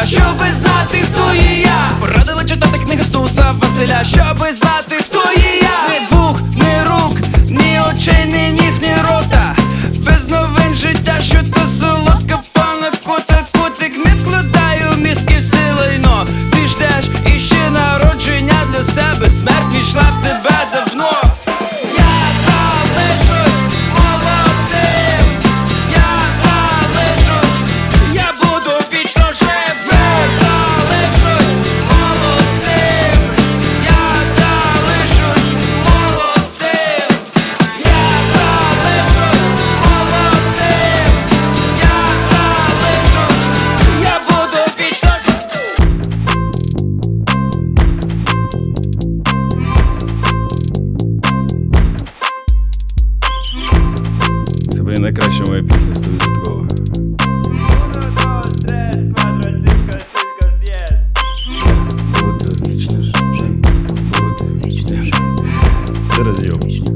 Василя, щоби знати, хто є я. Порадили читати книги Стуса Василя, щоби знати, хто є я. Ні вух, ні рук, ні очей, ні ніг, ні рота. Без новин життя, що то солодка пана котик. Не вкладаю мізки в силайно. Ти ждеш іще народження для себе. Смерть війшла в тебе давно. Я залишусь молодим. Я залишусь, я буду вічно живим. Залишусь молодим. Я залишусь молодим. Я залишусь молодим. Я залишусь, я буду вічно живим. Це, блін, найкраща моя пісня, 100%. Буду вічно жим, буду вічно жим. Це роз'єм.